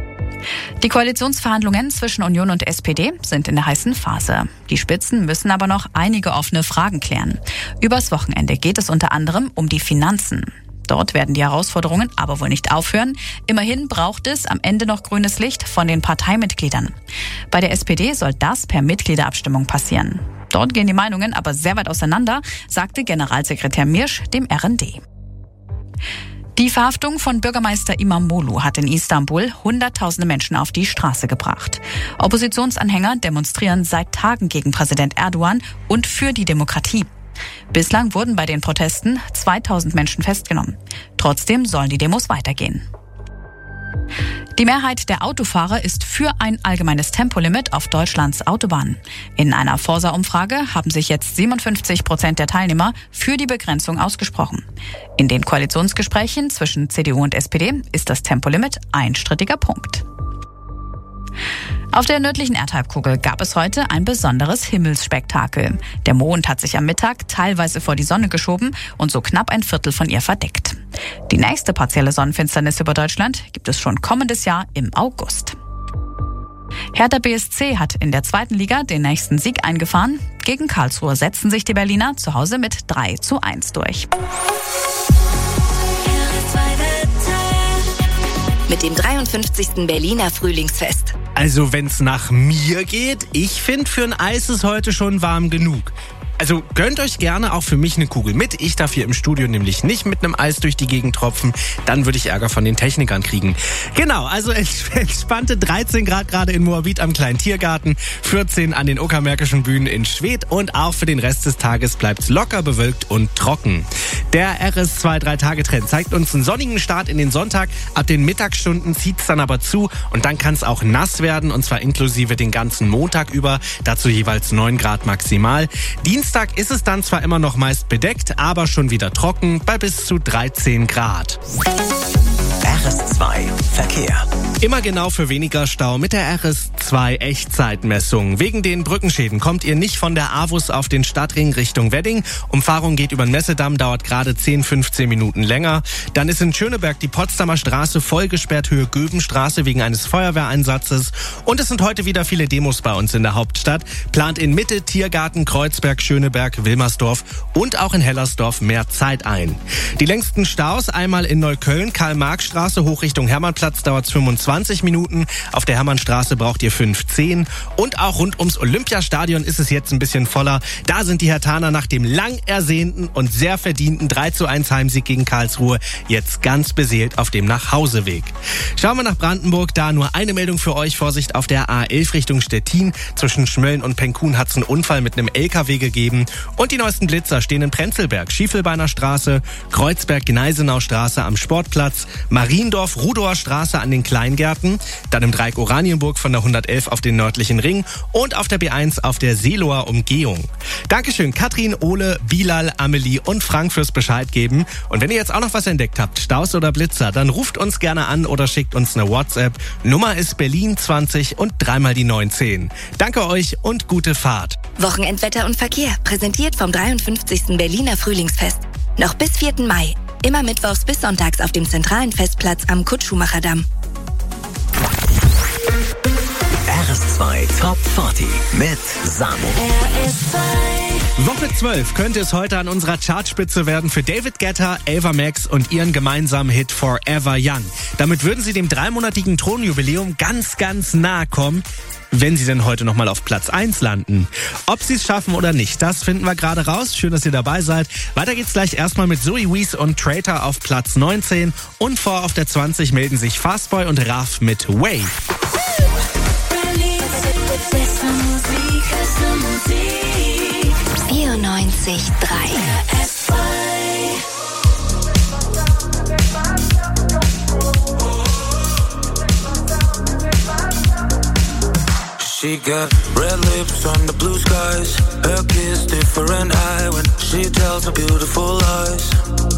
Die Koalitionsverhandlungen zwischen Union und SPD sind in der heißen Phase. Die Spitzen müssen aber noch einige offene Fragen klären. Übers Wochenende geht es unter anderem um die Finanzen. Dort werden die Herausforderungen aber wohl nicht aufhören. Immerhin braucht es am Ende noch grünes Licht von den Parteimitgliedern. Bei der SPD soll das per Mitgliederabstimmung passieren. Dort gehen die Meinungen aber sehr weit auseinander, sagte Generalsekretär Mirsch dem RND. Die Verhaftung von Bürgermeister İmamoğlu hat in Istanbul Hunderttausende Menschen auf die Straße gebracht. Oppositionsanhänger demonstrieren seit Tagen gegen Präsident Erdogan und für die Demokratie. Bislang wurden bei den Protesten 2000 Menschen festgenommen. Trotzdem sollen die Demos weitergehen. Die Mehrheit der Autofahrer ist für ein allgemeines Tempolimit auf Deutschlands Autobahnen. In einer Forsa-Umfrage haben sich jetzt 57% der Teilnehmer für die Begrenzung ausgesprochen. In den Koalitionsgesprächen zwischen CDU und SPD ist das Tempolimit ein strittiger Punkt. Auf der nördlichen Erdhalbkugel gab es heute ein besonderes Himmelsspektakel. Der Mond hat sich am Mittag teilweise vor die Sonne geschoben und so knapp ein Viertel von ihr verdeckt. Die nächste partielle Sonnenfinsternis über Deutschland gibt es schon kommendes Jahr im August. Hertha BSC hat in der 2. Liga den nächsten Sieg eingefahren. Gegen Karlsruhe setzen sich die Berliner zu Hause mit 3:1 durch. Mit dem 53. Berliner Frühlingsfest. Also wenn's nach mir geht, ich finde, für ein Eis ist heute schon warm genug. Also gönnt euch gerne auch für mich eine Kugel mit. Ich darf hier im Studio nämlich nicht mit einem Eis durch die Gegend tropfen. Dann würde ich Ärger von den Technikern kriegen. Genau, also entspannte 13 Grad gerade in Moabit am kleinen Tiergarten, 14 an den Uckermärkischen Bühnen in Schwedt und auch für den Rest des Tages bleibt's locker bewölkt und trocken. Der RS2 3-Tage-Trend zeigt uns einen sonnigen Start in den Sonntag. Ab den Mittagsstunden zieht's dann aber zu und dann kann's auch nass werden und zwar inklusive den ganzen Montag über. Dazu jeweils 9 Grad maximal. Dienstag ist es dann zwar immer noch meist bedeckt, aber schon wieder trocken bei bis zu 13 Grad. RS2 Verkehr. Immer genau für weniger Stau mit der RS2 Echtzeitmessung. Wegen den Brückenschäden kommt ihr nicht von der AWUS auf den Stadtring Richtung Wedding. Umfahrung geht über den Messedamm, dauert gerade 10-15 Minuten länger. Dann ist in Schöneberg die Potsdamer Straße voll gesperrt, Höhe Göbenstraße wegen eines Feuerwehreinsatzes. Und es sind heute wieder viele Demos bei uns in der Hauptstadt. Plant in Mitte, Tiergarten, Kreuzberg, Schöneberg, Wilmersdorf und auch in Hellersdorf mehr Zeit ein. Die längsten Staus einmal in Neukölln, Karl-Marx-Straße hoch Richtung Hermannplatz dauert 25 Minuten. Auf der Hermannstraße braucht ihr 15. Und auch rund ums Olympiastadion ist es jetzt ein bisschen voller. Da sind die Herthaner nach dem lang ersehnten und sehr verdienten 3:1 Heimsieg gegen Karlsruhe jetzt ganz beseelt auf dem Nachhauseweg. Schauen wir nach Brandenburg, da nur eine Meldung für euch. Vorsicht auf der A11 Richtung Stettin. Zwischen Schmölln und Penkun hat es einen Unfall mit einem LKW gegeben. Und die neuesten Blitzer stehen in Prenzlberg, Schiefelbeiner Straße, Kreuzberg-Gneisenau Straße am Sportplatz, Mariendorf, Rudower Straße an den Kleingärten, dann im Dreieck Oranienburg von der 111 auf den nördlichen Ring und auf der B1 auf der Seeloer Umgehung. Dankeschön Katrin, Ole, Bilal, Amelie und Frank fürs Bescheid geben. Und wenn ihr jetzt auch noch was entdeckt habt, Staus oder Blitzer, dann ruft uns gerne an oder schickt uns eine WhatsApp. Nummer ist Berlin 20 und 3 die 19. Danke euch und gute Fahrt. Wochenendwetter und Verkehr, präsentiert vom 53. Berliner Frühlingsfest. Noch bis 4. Mai. Immer mittwochs bis sonntags auf dem zentralen Festplatz am Kurt-Schumacher-Damm. RS2 Top 40 mit Samo. Woche 12 könnte es heute an unserer Chartspitze werden für David Guetta, Ava Max und ihren gemeinsamen Hit Forever Young. Damit würden sie dem 3-monatigen Thronjubiläum ganz, ganz nahe kommen, wenn sie denn heute nochmal auf Platz 1 landen. Ob sie es schaffen oder nicht, das finden wir gerade raus. Schön, dass ihr dabei seid. Weiter geht's gleich erstmal mit Zoe Wees und Traitor auf Platz 19. Und vor auf der 20 melden sich Fastboy und Raf mit Wave. 94,3 She got red lips on the blue skies. Her kiss different eye when she tells her beautiful lies.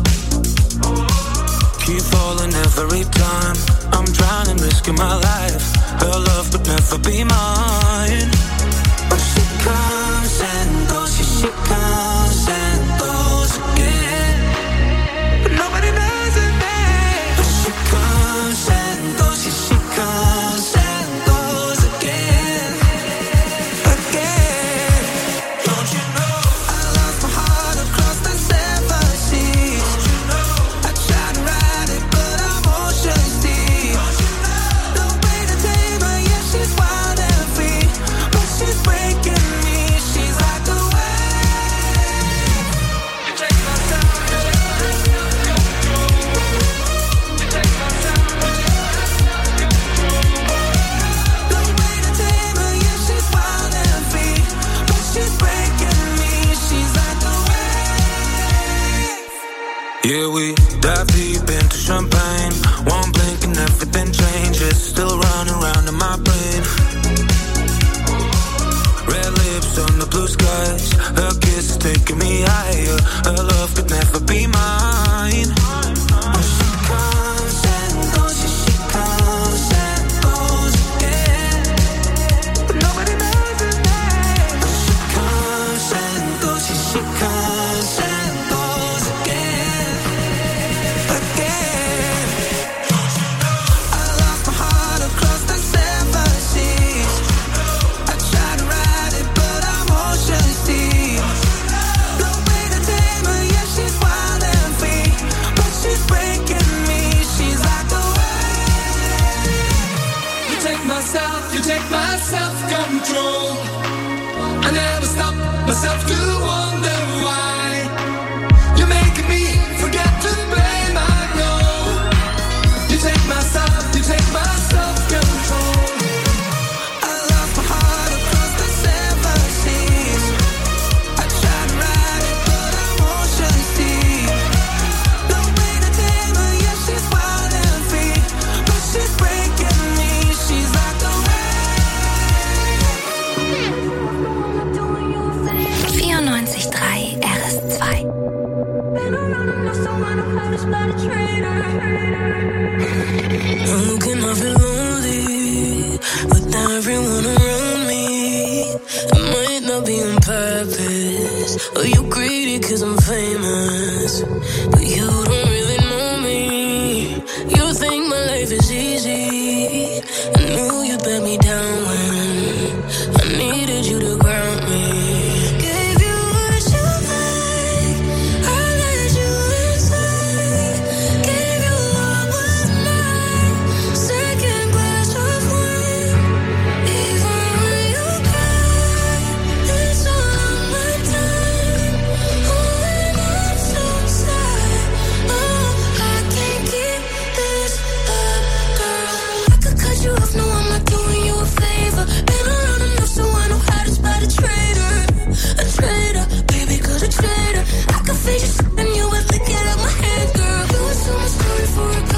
Keep falling every time. I'm trying and risking my life. Her love could never be mine. But she comes and goes. She comes and goes again. But nobody knows her name. But she comes and goes. She comes and Yeah, we dive deep into champagne. One blink and everything changes. Still running around in my brain. Red lips on the blue skies. Her kiss is taking me higher. Her love could never be mine. Oh, she comes and goes, yeah, she comes and goes again. But nobody knows her name. Oh, she comes and goes, yeah, she comes and goes again. Again. I lost my heart across the seven seas. I tried to ride it, but I'm ocean deep. No way to tame her, yeah, she's wild and free. But she's breaking me, she's like the wave. You take my self-control. I never stop myself to wonder why. You're making me forget to blame, I know. You take my self-control. I lost my heart across the seven seas. I tried to ride it, but I'm ocean deep. No way to tame her, yeah, she's wild and free. But she's breaking me, she's like the wave. 94.3 RS2. Looking, I feel lonely without everyone around me. It might not be on purpose, or you greedy cause I'm famous, but you don't really know me. You think my life is easy. I knew you'd let me down when I needed you to ground me. Gave you what you like, I let you inside. Gave you what was mine, second glass of wine. Even when you cry, it's all my time. When I'm so sad, oh, I can't keep this up, girl. I could cut you off, no, I'm not doing you a favor. Been around enough so I know how to spot a traitor. A traitor, baby, cause a traitor. I could fade you and you would lick it out my hand, girl. You would tell my story for $200.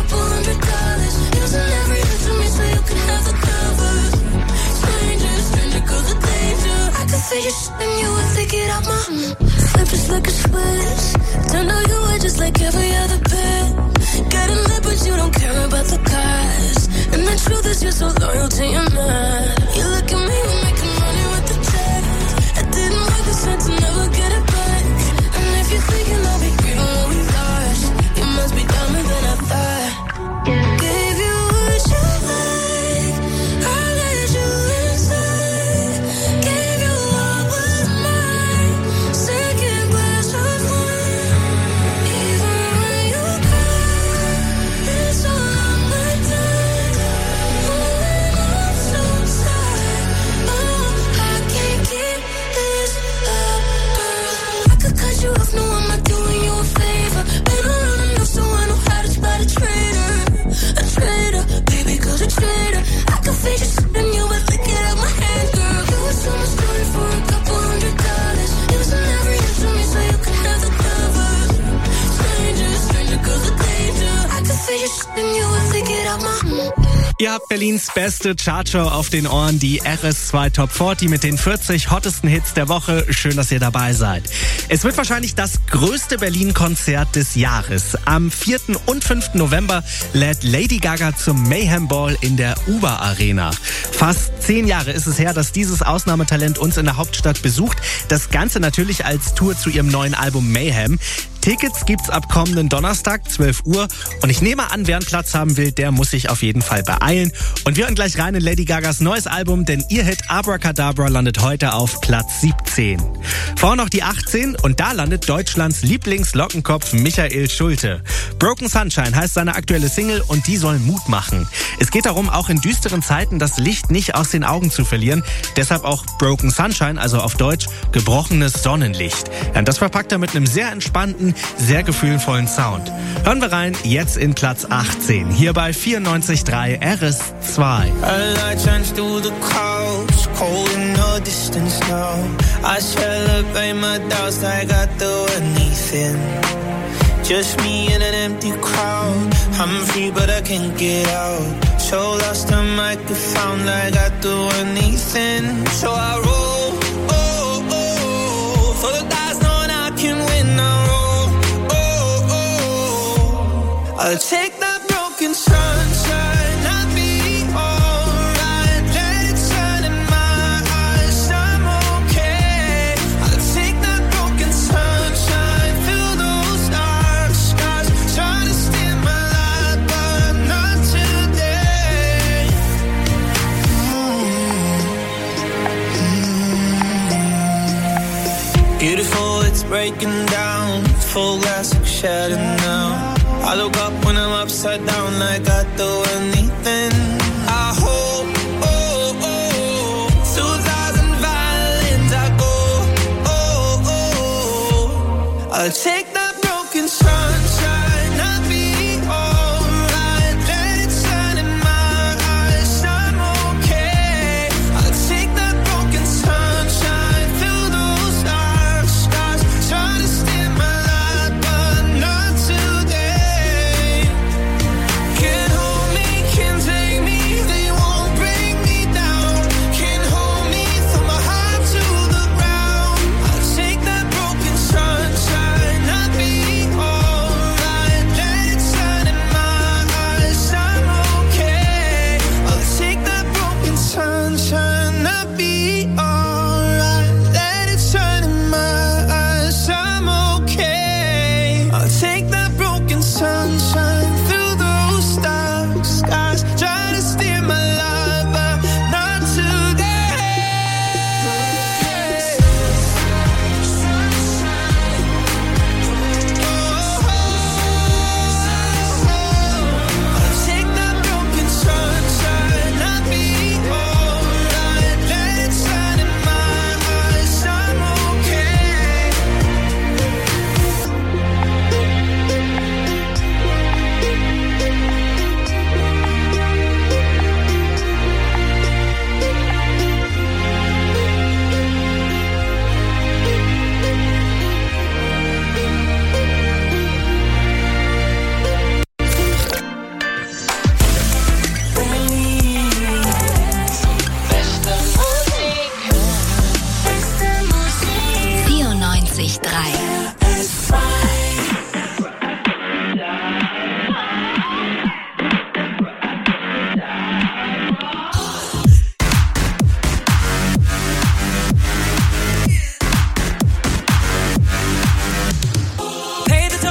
It wasn't everything to me, so you could have the covers. Stranger, cause the danger. I could fade you and you would lick it out my flip just like a switch. Turned out you were just like every other bit. Got a lip, but you don't care about the cost. And the truth is you're so loyal to your man. You look at me, we're making money with the check. I didn't work this hard to never get it back. And if you're thinking I'll be grieving what we lost, you must be dumber than I thought. Gave you what you like, I let you inside. Gave you what was mine, second glass of wine. Even when you cry, it's all on my time. When I'm so sad, oh, I can't keep this up, girl. I could cut you off, no, I'm not doing you a favor. Been around enough so I know how to spot a traitor. A traitor, baby, cause a traitor. I could fade you and you would lick it out my hand, girl. You would tell my story for $200. It wasn't everything to me, so you could have the covers. Stranger, cause the danger. I could fade you and you would lick it out my Ihr habt Berlins beste Chartshow auf den Ohren, die RS2 Top 40 mit den 40 hottesten Hits der Woche. Schön, dass ihr dabei seid. Es wird wahrscheinlich das größte Berlin-Konzert des Jahres. Am 4. und 5. November lädt Lady Gaga zum Mayhem Ball in der Uber Arena. Fast 10 Jahre ist es her, dass dieses Ausnahmetalent uns in der Hauptstadt besucht. Das Ganze natürlich als Tour zu ihrem neuen Album Mayhem. Tickets gibt's ab kommenden Donnerstag, 12 Uhr. Und ich nehme an, wer einen Platz haben will, der muss sich auf jeden Fall beeilen. Und wir hören gleich rein in Lady Gagas neues Album, denn ihr Hit Abracadabra landet heute auf Platz 17. Vorher noch die 18 und da landet Deutschlands Lieblingslockenkopf Michael Schulte. Broken Sunshine heißt seine aktuelle Single und die soll Mut machen. Es geht darum, auch in düsteren Zeiten das Licht nicht aus den Augen zu verlieren. Deshalb auch Broken Sunshine, also auf Deutsch gebrochenes Sonnenlicht. Ja, und das verpackt er mit einem sehr entspannten, sehr gefühlvollen Sound. Hören wir rein, jetzt in Platz 18, hier bei 94.3 RS2. A light shines through the clouds, cold in the distance now. I celebrate my doubts like I do anything. Just me in an empty crowd. I'm free but I can't get out. So lost I might get found like I do anything. So I roll, oh, oh, for the guys knowing I can win. I roll, oh, oh, I'll take that broken sunshine. I'll be alright. Let it shine in my eyes. I'm okay. I'll take that broken sunshine. Fill those dark skies. Try to steal my light, but not today. Beautiful, it's breaking down. Full glass of shadow now. I look up when I'm upside down like I do anything. I hope, oh, oh, 2,000 violins I go, oh, oh, I'll take